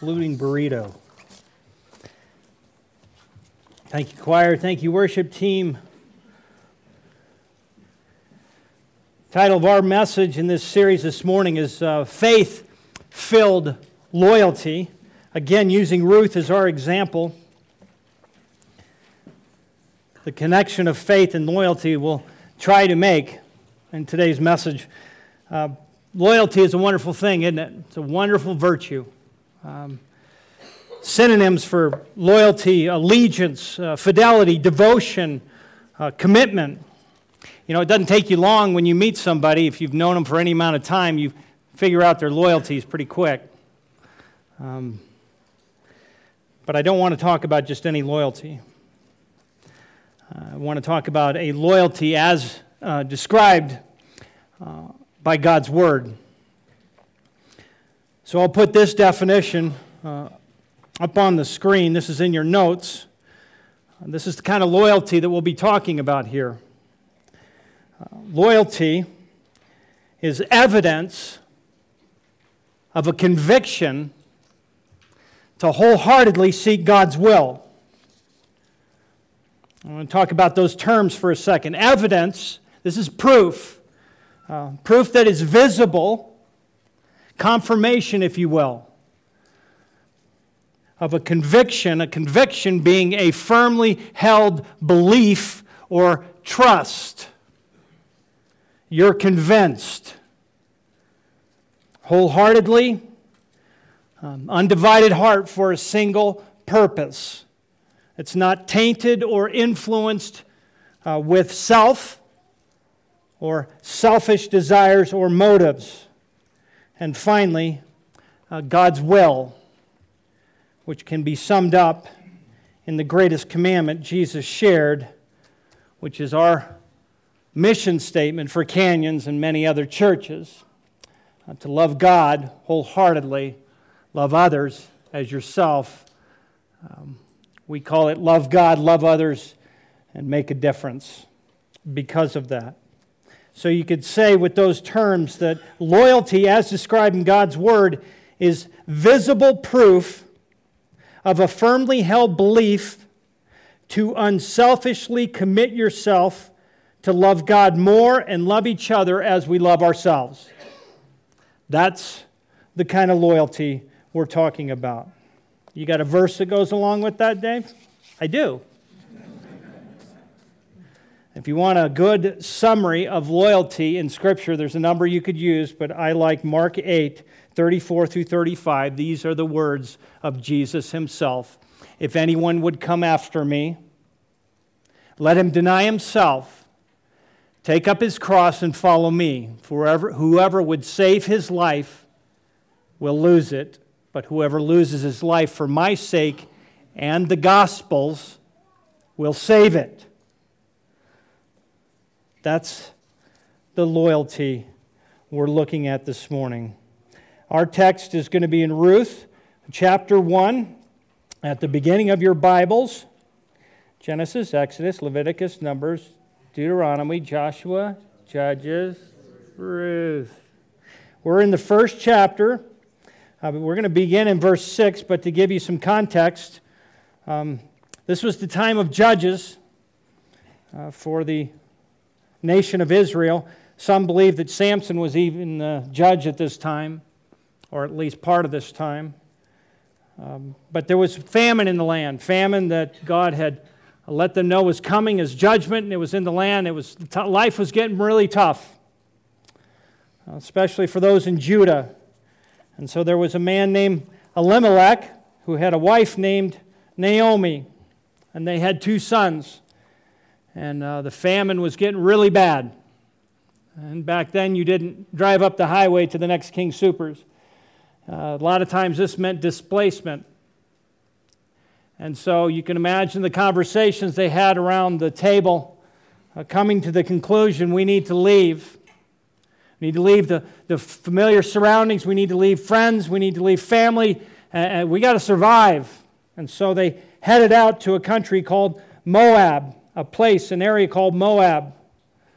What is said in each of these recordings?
exploding burrito. Thank you, choir. Thank you, worship team. The title of our message in this series this morning is Faith-Filled Loyalty. Again, using Ruth as our example. The connection of faith and loyalty we'll try to make in today's message. Loyalty is a wonderful thing, isn't it? It's a wonderful virtue. Synonyms for loyalty: allegiance, fidelity, devotion, commitment. You know, it doesn't take you long when you meet somebody. If you've known them for any amount of time, you figure out their loyalties pretty quick. But I don't want to talk about just any loyalty. I want to talk about a loyalty as described by God's Word. So I'll put this definition up on the screen. This is in your notes. This is the kind of loyalty that we'll be talking about here. Loyalty is evidence of a conviction to wholeheartedly seek God's will. I want to talk about those terms for a second. Evidence, this is proof. Proof that is visible, confirmation, if you will, of a conviction being a firmly held belief or trust. You're convinced. Wholeheartedly, undivided heart for a single purpose. It's not tainted or influenced with self or selfish desires or motives. And finally, God's will, which can be summed up in the greatest commandment Jesus shared, which is our mission statement for Canyons and many other churches, to love God wholeheartedly, love others as yourself. We call it love God, love others, and make a difference because of that. So you could say with those terms that loyalty, as described in God's Word, is visible proof of a firmly held belief to unselfishly commit yourself to love God more and love each other as we love ourselves. That's the kind of loyalty we're talking about. You got a verse that goes along with that, Dave? I do. If you want a good summary of loyalty in Scripture, there's a number you could use, but I like Mark 8, 34 through 35. These are the words of Jesus himself. If anyone would come after me, let him deny himself, take up his cross and follow me. For whoever would save his life will lose it, but whoever loses his life for my sake and the gospel's will save it. That's the loyalty we're looking at this morning. Our text is going to be in Ruth, chapter 1, at the beginning of your Bibles. Genesis, Exodus, Leviticus, Numbers, Deuteronomy, Joshua, Judges, Ruth. We're in the first chapter. We're going to begin in verse 6, but to give you some context, this was the time of Judges for the nation of Israel. Some believe that Samson was even the judge at this time, or at least part of this time. But there was famine in the land, famine that God had let them know was coming as judgment, and it was in the land. Life was getting really tough, especially for those in Judah. And so there was a man named Elimelech who had a wife named Naomi, and they had 2 sons. And the famine was getting really bad. And back then, you didn't drive up the highway to the next King Soopers. A lot of times, this meant displacement. And so you can imagine the conversations they had around the table, coming to the conclusion, we need to leave. We need to leave the familiar surroundings. We need to leave friends. We need to leave family. And we got to survive. And so they headed out to a country called Moab. An area called Moab.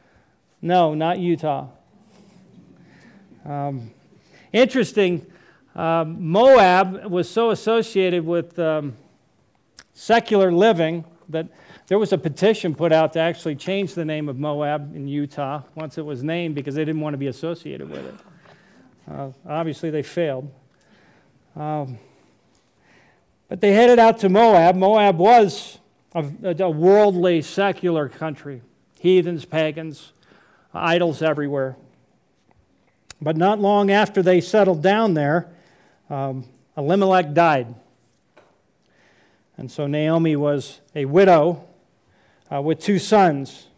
No, not Utah. Interesting, Moab was so associated with secular living that there was a petition put out to actually change the name of Moab in Utah once it was named because they didn't want to be associated with it. Obviously, they failed. But they headed out to Moab. Moab was a worldly, secular country. Heathens, pagans, idols everywhere. But not long after they settled down there, Elimelech died. And so Naomi was a widow with 2 sons.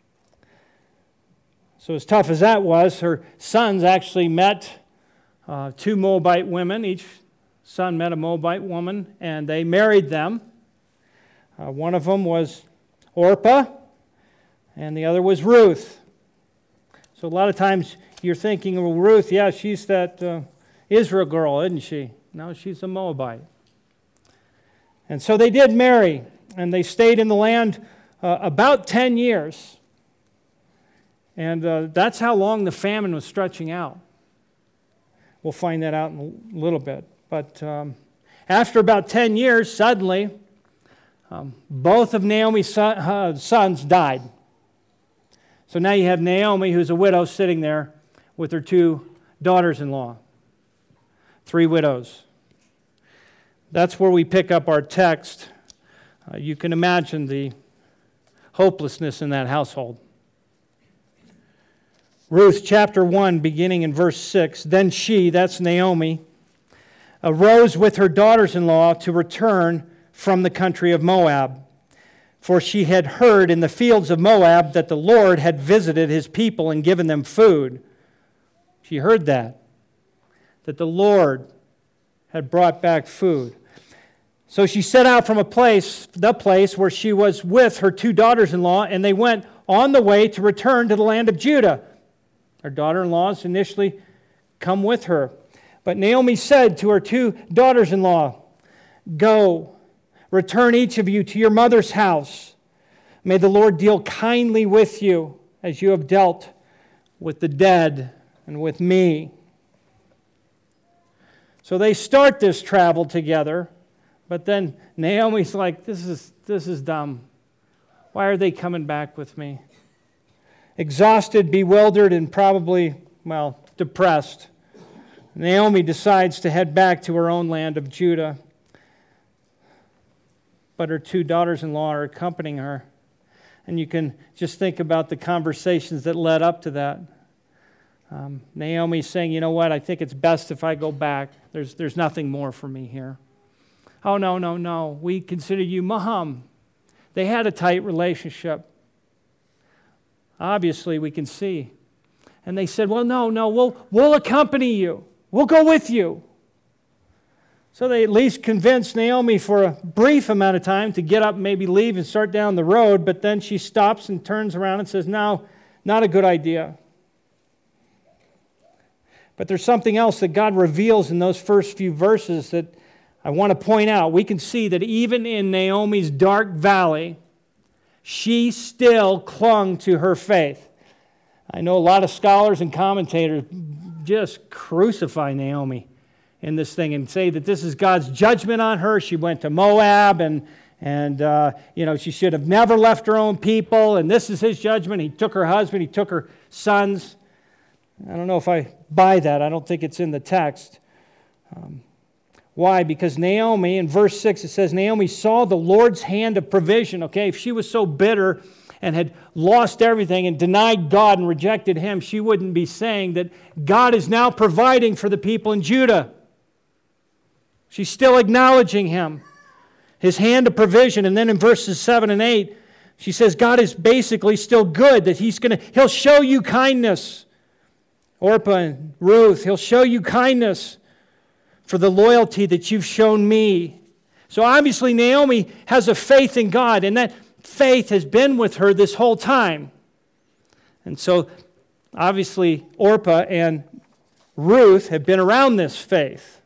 So as tough as that was, her sons actually met 2 Moabite women. Each son met a Moabite woman, and they married them. One of them was Orpah, and the other was Ruth. So a lot of times you're thinking, well, Ruth, yeah, she's that Israel girl, isn't she? No, she's a Moabite. And so they did marry, and they stayed in the land about 10 years. And that's how long the famine was stretching out. We'll find that out in a little bit. But after about 10 years, suddenly, both of Naomi's sons died. So now you have Naomi, who's a widow, sitting there with her 2 daughters-in-law. 3 widows. That's where we pick up our text. You can imagine the hopelessness in that household. Ruth chapter 1, beginning in verse 6. Then she, that's Naomi, arose with her daughters-in-law to return from the country of Moab. For she had heard in the fields of Moab that the Lord had visited his people and given them food. She heard that the Lord had brought back food. So she set out from the place where she was with her 2 daughters-in-law, and they went on the way to return to the land of Judah. Her daughter-in-laws initially come with her. But Naomi said to her 2 daughters-in-law, "Go, return each of you to your mother's house. May the Lord deal kindly with you as you have dealt with the dead and with me." So they start this travel together, but then Naomi's like, this is dumb. Why are they coming back with me? Exhausted, bewildered, and probably, depressed, Naomi decides to head back to her own land of Judah. But her 2 daughters-in-law are accompanying her. And you can just think about the conversations that led up to that. Naomi's saying, you know what, I think it's best if I go back. There's nothing more for me here. Oh, no, we consider you mom. They had a tight relationship. Obviously, we can see. And they said, well, no, we'll accompany you. We'll go with you. So they at least convinced Naomi for a brief amount of time to get up, maybe leave and start down the road, but then she stops and turns around and says, no, not a good idea. But there's something else that God reveals in those first few verses that I want to point out. We can see that even in Naomi's dark valley, she still clung to her faith. I know a lot of scholars and commentators just crucify Naomi in this thing and say that this is God's judgment on her. She went to Moab and she should have never left her own people, and this is his judgment. He took her husband, he took her sons. I don't know if I buy that. I don't think it's in the text. Why? Because Naomi, in verse 6, it says, Naomi saw the Lord's hand of provision. Okay, if she was so bitter and had lost everything and denied God and rejected him, she wouldn't be saying that God is now providing for the people in Judah. She's still acknowledging him, his hand of provision. And then in verses 7 and 8, she says God is basically still good, that he'll show you kindness. Orpah and Ruth, he'll show you kindness for the loyalty that you've shown me. So obviously Naomi has a faith in God, and that faith has been with her this whole time. And so obviously Orpah and Ruth have been around this faith.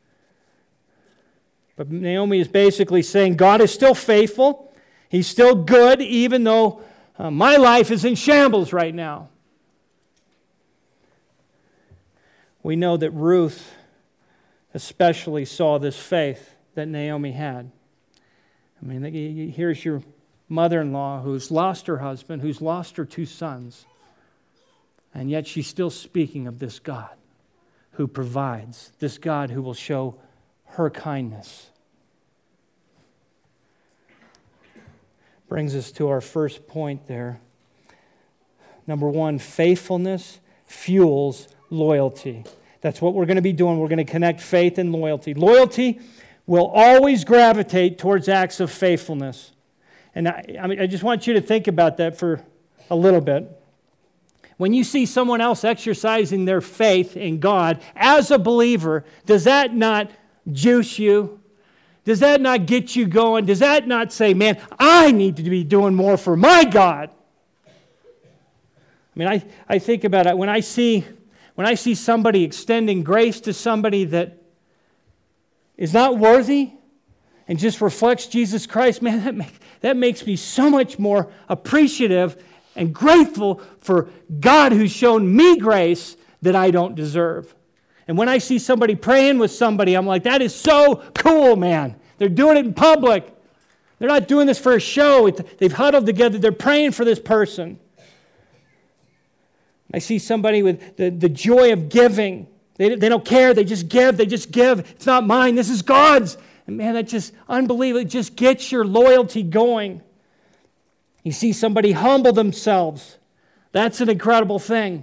But Naomi is basically saying God is still faithful. He's still good, even though my life is in shambles right now. We know that Ruth especially saw this faith that Naomi had. I mean, here's your mother-in-law who's lost her husband, who's lost her 2 sons, and yet she's still speaking of this God who provides, this God who will show her kindness. Brings us to our first point there. Number 1, faithfulness fuels loyalty. That's what we're going to be doing. We're going to connect faith and loyalty. Loyalty will always gravitate towards acts of faithfulness. And I just want you to think about that for a little bit. When you see someone else exercising their faith in God as a believer, does that not juice you? Does that not get you going? Does that not say, man, I need to be doing more for my God? I mean, I think about it. When I see somebody extending grace to somebody that is not worthy and just reflects Jesus Christ, man, that makes me so much more appreciative and grateful for God who's shown me grace that I don't deserve. And when I see somebody praying with somebody, I'm like, that is so cool, man. They're doing it in public. They're not doing this for a show. They've huddled together. They're praying for this person. I see somebody with the joy of giving. They don't care. They just give. It's not mine. This is God's. And man, that's just unbelievable. It just gets your loyalty going. You see somebody humble themselves. That's an incredible thing.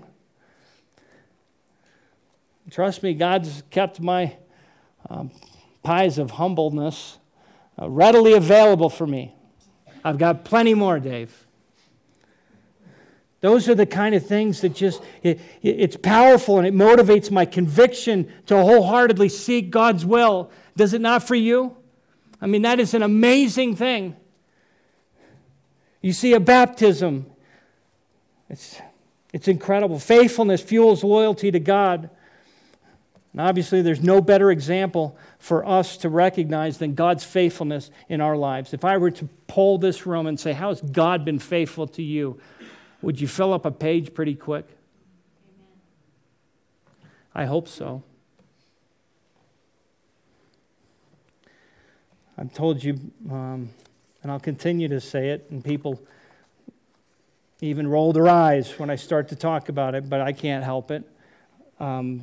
Trust me, God's kept my pies of humbleness readily available for me. I've got plenty more, Dave. Those are the kind of things that just, it's powerful and it motivates my conviction to wholeheartedly seek God's will. Does it not for you? I mean, that is an amazing thing. You see a baptism. It's incredible. Faithfulness fuels loyalty to God. And obviously, there's no better example for us to recognize than God's faithfulness in our lives. If I were to poll this room and say, how has God been faithful to you? Would you fill up a page pretty quick? Amen. I hope so. I've told you, and I'll continue to say it, and people even roll their eyes when I start to talk about it, but I can't help it. I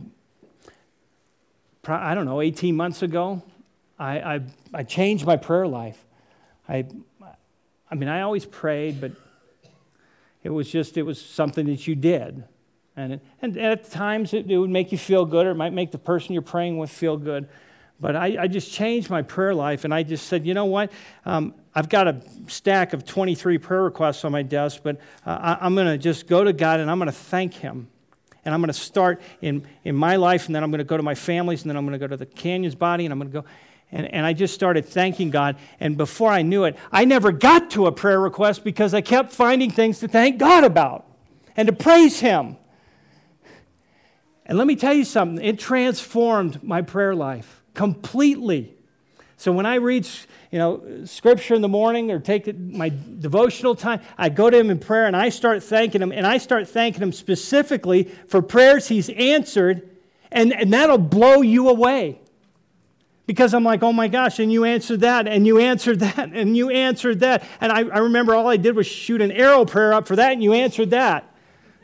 don't know, 18 months ago, I changed my prayer life. I mean, I always prayed, but it was something that you did. And at times it would make you feel good, or it might make the person you're praying with feel good. But I just changed my prayer life, and I just said, you know what? I've got a stack of 23 prayer requests on my desk, but I'm going to just go to God, and I'm going to thank Him. And I'm going to start in my life, and then I'm going to go to my family's, and then I'm going to go to the Canyon's body, and I'm going to go. And I just started thanking God. And before I knew it, I never got to a prayer request because I kept finding things to thank God about and to praise Him. And let me tell you something. It transformed my prayer life completely. So when I read, Scripture in the morning or take my devotional time, I go to Him in prayer and I start thanking Him. And I start thanking Him specifically for prayers He's answered. And that'll blow you away. Because I'm like, oh my gosh, and you answered that, and you answered that, and you answered that. And I remember all I did was shoot an arrow prayer up for that, and you answered that.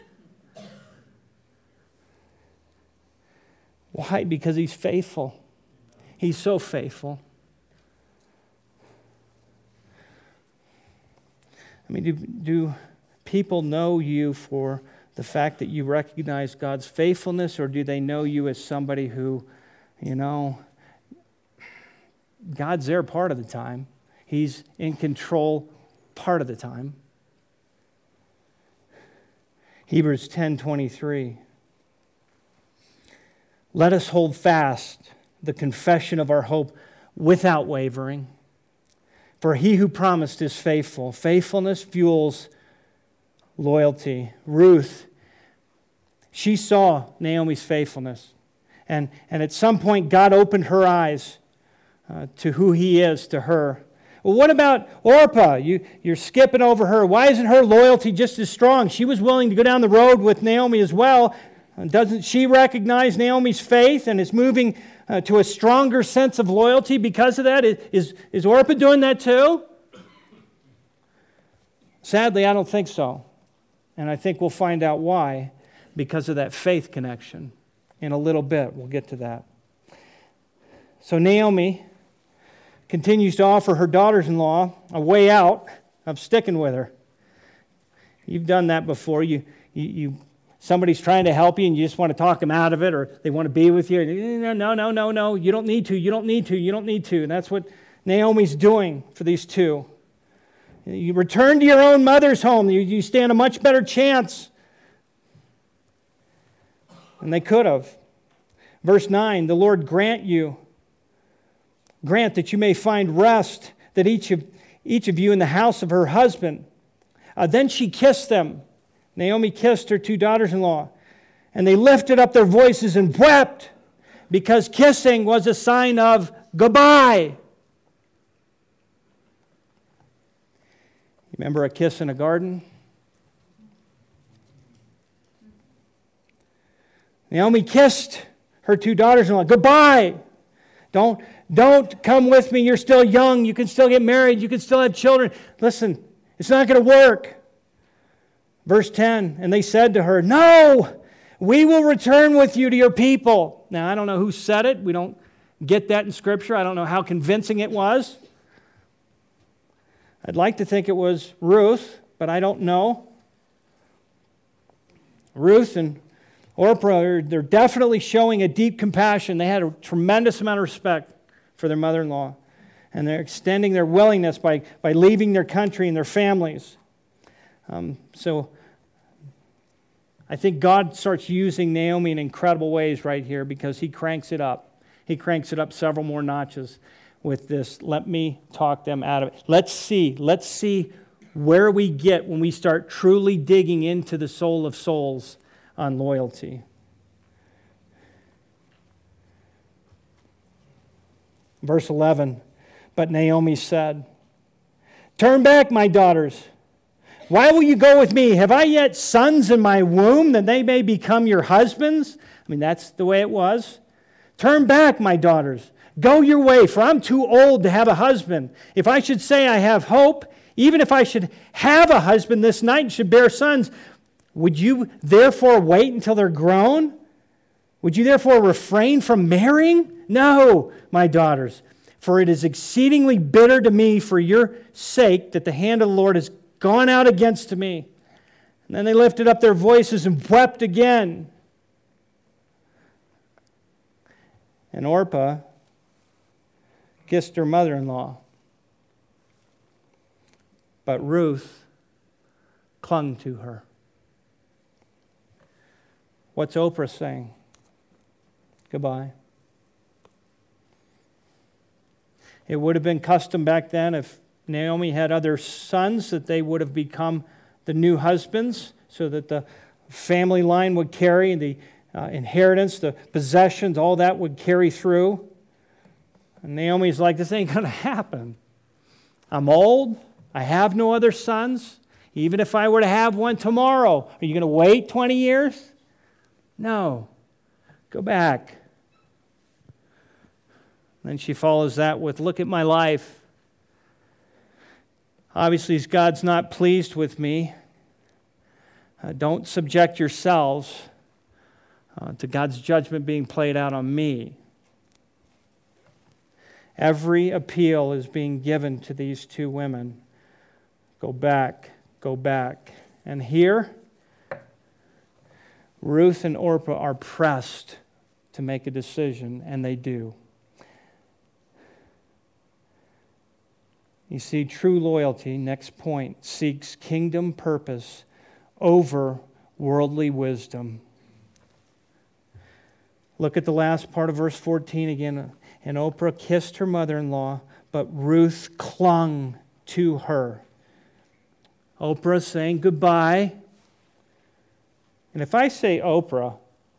Why? Because He's faithful. He's so faithful. I mean, do people know you for the fact that you recognize God's faithfulness, or do they know you as somebody who, God's there part of the time. He's in control part of the time. Hebrews 10:23. Let us hold fast the confession of our hope without wavering. For He who promised is faithful. Faithfulness fuels loyalty. Ruth, she saw Naomi's faithfulness. And at some point, God opened her eyes to who He is to her. Well, what about Orpah? You're skipping over her. Why isn't her loyalty just as strong? She was willing to go down the road with Naomi as well. Doesn't she recognize Naomi's faith and is moving to a stronger sense of loyalty because of that? Is Orpah doing that too? Sadly, I don't think so. And I think we'll find out why, because of that faith connection. In a little bit, we'll get to that. So Naomi continues to offer her daughters-in-law a way out of sticking with her. You've done that before. Somebody's trying to help you and you just want to talk them out of it, or they want to be with you. No, you don't need to. And that's what Naomi's doing for these two. You return to your own mother's home. You stand a much better chance. And they could have. Verse 9, the Lord grant that you may find rest, that each of you in the house of her husband. Then she kissed them. Naomi kissed her two daughters-in-law. And they lifted up their voices and wept, because kissing was a sign of goodbye. Remember a kiss in a garden? Naomi kissed her two daughters-in-law. Goodbye. Don't come with me. You're still young. You can still get married. You can still have children. Listen, it's not going to work. Verse 10, and they said to her, no, we will return with you to your people. Now, I don't know who said it. We don't get that in Scripture. I don't know how convincing it was. I'd like to think it was Ruth, but I don't know. Ruth and Orpah, they're definitely showing a deep compassion. They had a tremendous amount of respect for their mother-in-law. And they're extending their willingness by leaving their country and their families. So I think God starts using Naomi in incredible ways right here, because he cranks it up. He cranks it up several more notches with this. Let me talk them out of it. Let's see where we get when we start truly digging into the soul of souls on loyalty. Verse 11, but Naomi said, turn back, my daughters. Why will you go with me? Have I yet sons in my womb, that they may become your husbands? I mean, that's the way it was. Turn back, my daughters. Go your way, for I'm too old to have a husband. If I should say I have hope, even if I should have a husband this night and should bear sons, would you therefore wait until they're grown? Would you therefore refrain from marrying? No, my daughters, for it is exceedingly bitter to me for your sake that the hand of the Lord has gone out against me. And then they lifted up their voices and wept again. And Orpah kissed her mother-in-law. But Ruth clung to her. What's Oprah saying? Goodbye. It would have been custom back then, if Naomi had other sons, that they would have become the new husbands, so that the family line would carry, the inheritance, the possessions, all that would carry through. And Naomi's like, this ain't going to happen. I'm old. I have no other sons. Even if I were to have one tomorrow, are you going to wait 20 years? No. Go back. Then she follows that with, look at my life. Obviously, God's not pleased with me. Don't subject yourselves to God's judgment being played out on me. Every appeal is being given to these two women. Go back, go back. And here, Ruth and Orpah are pressed to make a decision, and they do. You see, true loyalty, next point, seeks kingdom purpose over worldly wisdom. Look at the last part of verse 14 again. And Orpah kissed her mother-in-law, but Ruth clung to her. Orpah saying goodbye. And if I say Orpah,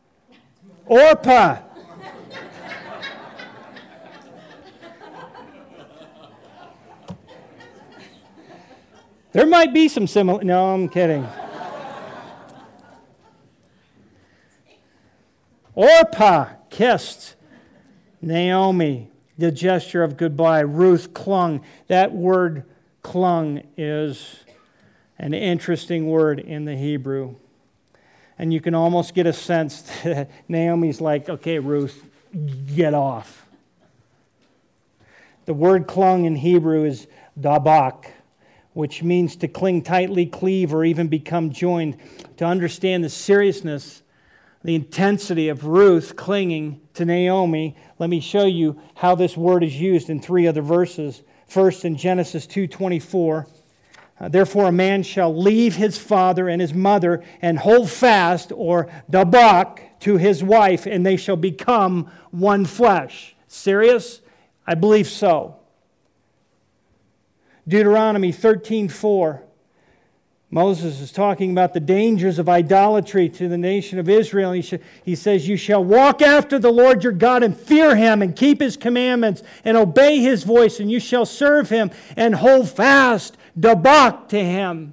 there might be some similar... No, I'm kidding. Orpah kissed Naomi, the gesture of goodbye. Ruth clung. That word clung is an interesting word in the Hebrew. And you can almost get a sense that Naomi's like, okay, Ruth, get off. The word clung in Hebrew is dabak, which means to cling tightly, cleave, or even become joined. To understand the seriousness, the intensity of Ruth clinging to Naomi, let me show you how this word is used in 3 other verses. First, in Genesis 2:24, therefore a man shall leave his father and his mother and hold fast, or dabak, to his wife, and they shall become one flesh. Serious? I believe so. Deuteronomy 13:4. Moses is talking about the dangers of idolatry to the nation of Israel. He says, you shall walk after the Lord your God and fear him and keep his commandments and obey his voice, and you shall serve him and hold fast, dabak, to him.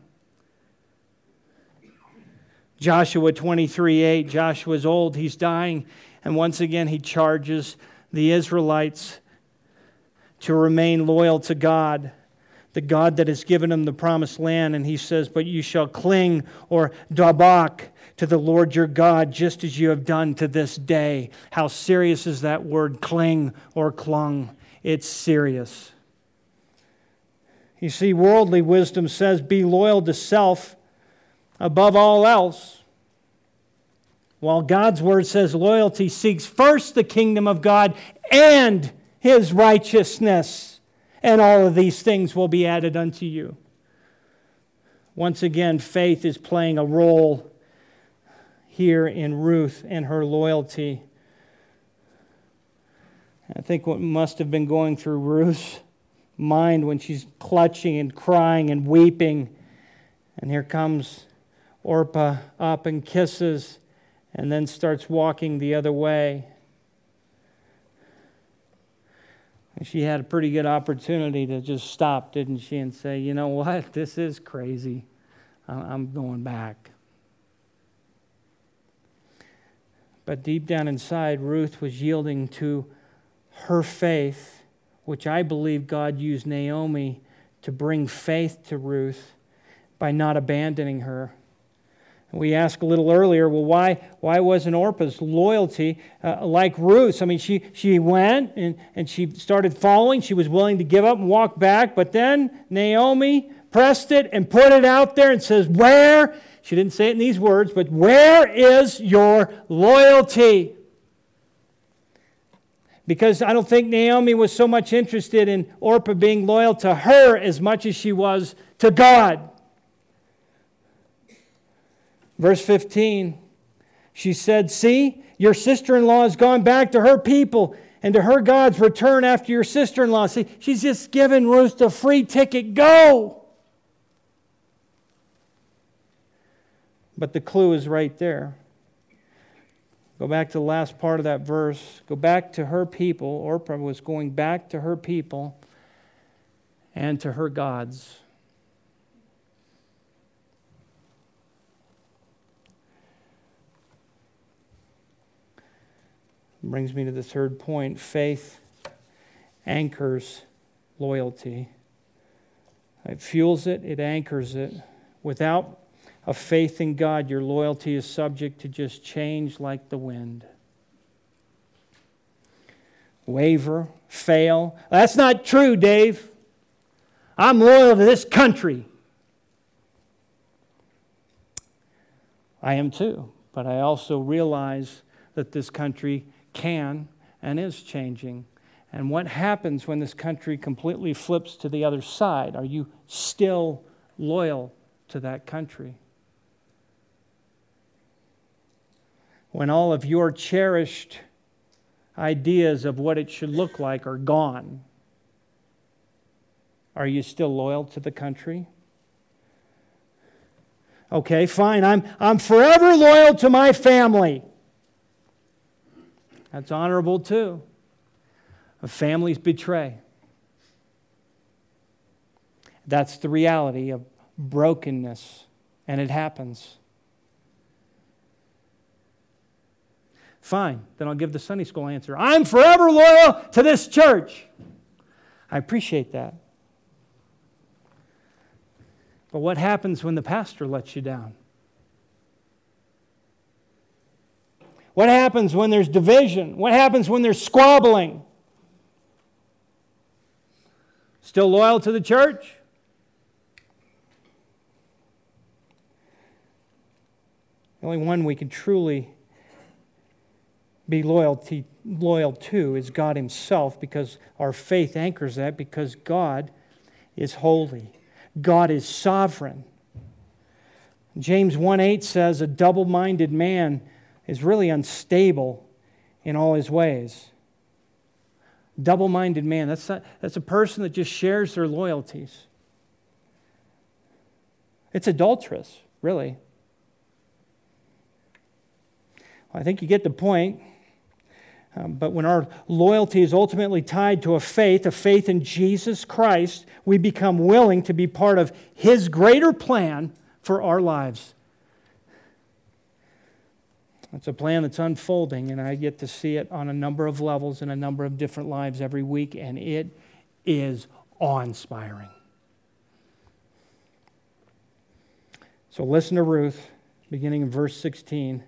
Joshua 23:8. Joshua's old, he's dying, and once again he charges the Israelites to remain loyal to God, the God that has given them the promised land. And he says, but you shall cling, or dabak, to the Lord your God, just as you have done to this day. How serious is that word, cling or clung? It's serious. You see, worldly wisdom says be loyal to self above all else, while God's word says loyalty seeks first the kingdom of God and his righteousness, and all of these things will be added unto you. Once again, faith is playing a role here in Ruth and her loyalty. I think what must have been going through Ruth's mind when she's clutching and crying and weeping, and here comes Orpah up and kisses, and then starts walking the other way. And she had a pretty good opportunity to just stop, didn't she, and say, you know what, this is crazy. I'm going back. But deep down inside, Ruth was yielding to her faith, which I believe God used Naomi to bring faith to Ruth by not abandoning her. We asked a little earlier, well, why wasn't Orpah's loyalty like Ruth's? I mean, she went and she started following. She was willing to give up and walk back. But then Naomi pressed it and put it out there and says, where? She didn't say it in these words, but where is your loyalty? Because I don't think Naomi was so much interested in Orpah being loyal to her as much as she was to God. Verse 15, she said, see, your sister-in-law has gone back to her people and to her gods. Return after your sister-in-law. See, she's just given Ruth a free ticket. Go! But the clue is right there. Go back to the last part of that verse. Go back to her people. Orpah was going back to her people and to her gods. Brings me to the third point. Faith anchors loyalty. It fuels it, it anchors it. Without a faith in God, your loyalty is subject to just change like the wind. Waver, fail. That's not true, Dave. I'm loyal to this country. I am too, but I also realize that this country can and is changing. And what happens when this country completely flips to the other side? Are you still loyal to that country? When all of your cherished ideas of what it should look like are gone, are you still loyal to the country? Okay, fine. I'm forever loyal to my family. That's honorable too. Families betray. That's the reality of brokenness, and it happens. Fine, then I'll give the Sunday school answer. I'm forever loyal to this church. I appreciate that. But what happens when the pastor lets you down? What happens when there's division? What happens when there's squabbling? Still loyal to the church? The only one we can truly be loyal to is God Himself, because our faith anchors that, because God is holy. God is sovereign. James 1:8 says a double-minded man is really unstable in all his ways. Double-minded man, that's a person that just shares their loyalties. It's adulterous, really. I think you get the point. But when our loyalty is ultimately tied to a faith in Jesus Christ, we become willing to be part of His greater plan for our lives. It's a plan that's unfolding, and I get to see it on a number of levels in a number of different lives every week, and it is awe-inspiring. So listen to Ruth, beginning in verse 16.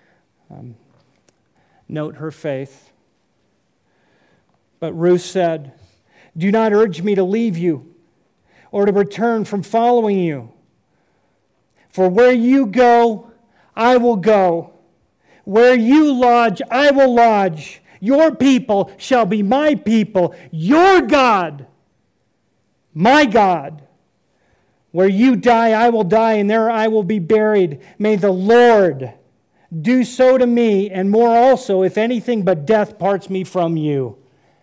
Note her faith. But Ruth said, "Do not urge me to leave you or to return from following you. For where you go, I will go. Where you lodge, I will lodge. Your people shall be my people. Your God, my God. Where you die, I will die, and there I will be buried. May the Lord do so to me, and more also, if anything but death parts me from you."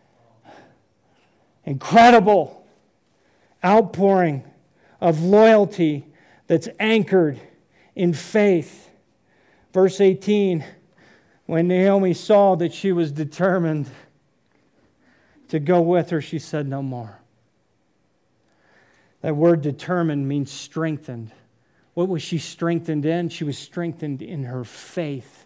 Incredible outpouring of loyalty that's anchored in faith. Verse 18, when Naomi saw that she was determined to go with her, she said no more. That word determined means strengthened. What was she strengthened in? She was strengthened in her faith.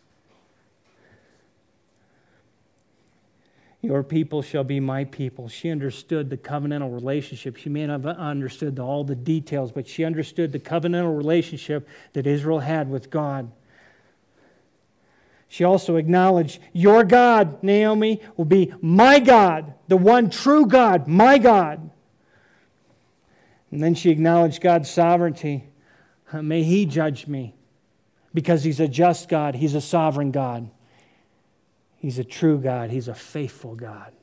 Your people shall be my people. She understood the covenantal relationship. She may not have understood all the details, but she understood the covenantal relationship that Israel had with God. She also acknowledged, your God, Naomi, will be my God, the one true God, my God. And then she acknowledged God's sovereignty. May He judge me, because He's a just God. He's a sovereign God. He's a true God. He's a faithful God.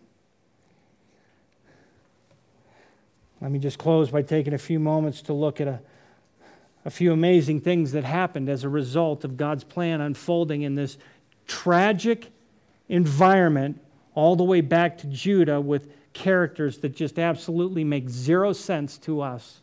Let me just close by taking a few moments to look at a few amazing things that happened as a result of God's plan unfolding in this tragic environment all the way back to Judah, with characters that just absolutely make zero sense to us.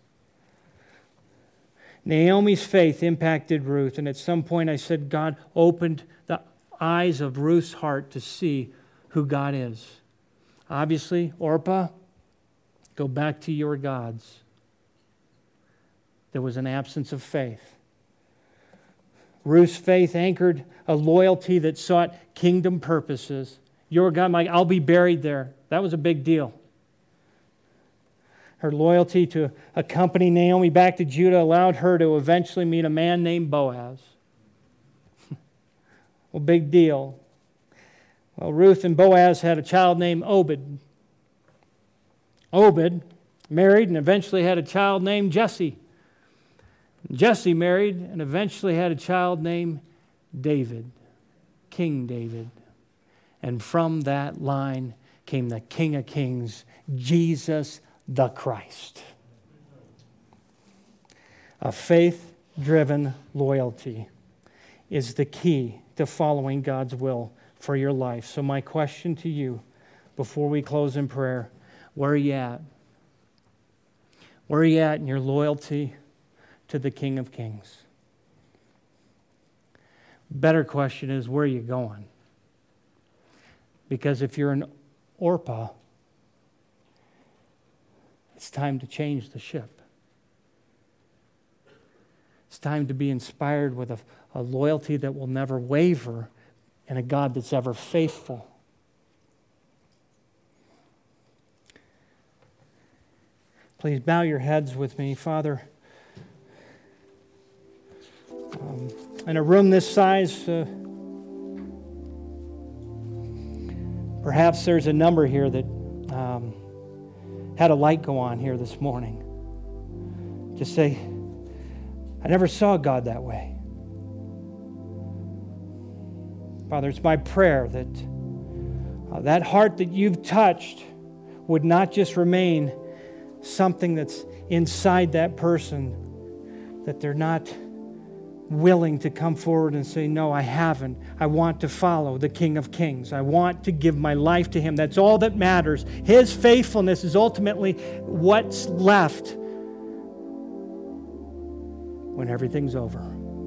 Naomi's faith impacted Ruth, and at some point I said God opened the eyes of Ruth's heart to see who God is. Obviously, Orpah, go back to your gods. There was an absence of faith. Ruth's faith anchored a loyalty that sought kingdom purposes. Your God, I'll be buried there. That was a big deal. Her loyalty to accompany Naomi back to Judah allowed her to eventually meet a man named Boaz. Well, big deal. Well, Ruth and Boaz had a child named Obed. Obed married and eventually had a child named Jesse. Jesse married and eventually had a child named David, King David. And from that line came the King of Kings, Jesus the Christ. A faith-driven loyalty is the key to following God's will for your life. So my question to you before we close in prayer, where are you at? Where are you at in your loyalty to the King of Kings? Better question is, where are you going? Because if you're an Orpah, it's time to change the ship. It's time to be inspired with a loyalty that will never waver and a God that's ever faithful. Please bow your heads with me, Father. In a room this size, perhaps there's a number here that had a light go on here this morning. Just say, I never saw God that way. Father, it's my prayer that that heart that you've touched would not just remain something that's inside that person, that they're not willing to come forward and say, no, I haven't. I want to follow the King of Kings. I want to give my life to Him. That's all that matters. His faithfulness is ultimately what's left when everything's over.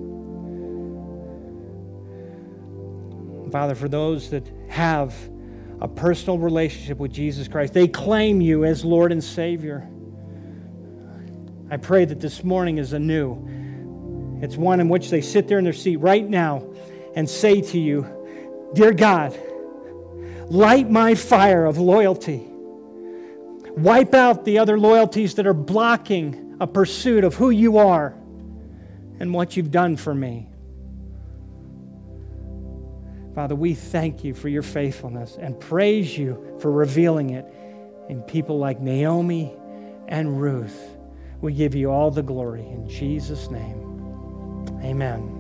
Father, for those that have a personal relationship with Jesus Christ, they claim you as Lord and Savior. I pray that this morning is anew. It's one in which they sit there in their seat right now and say to you, dear God, light my fire of loyalty. Wipe out the other loyalties that are blocking a pursuit of who you are and what you've done for me. Father, we thank you for your faithfulness and praise you for revealing it in people like Naomi and Ruth. We give you all the glory in Jesus' name. Amen.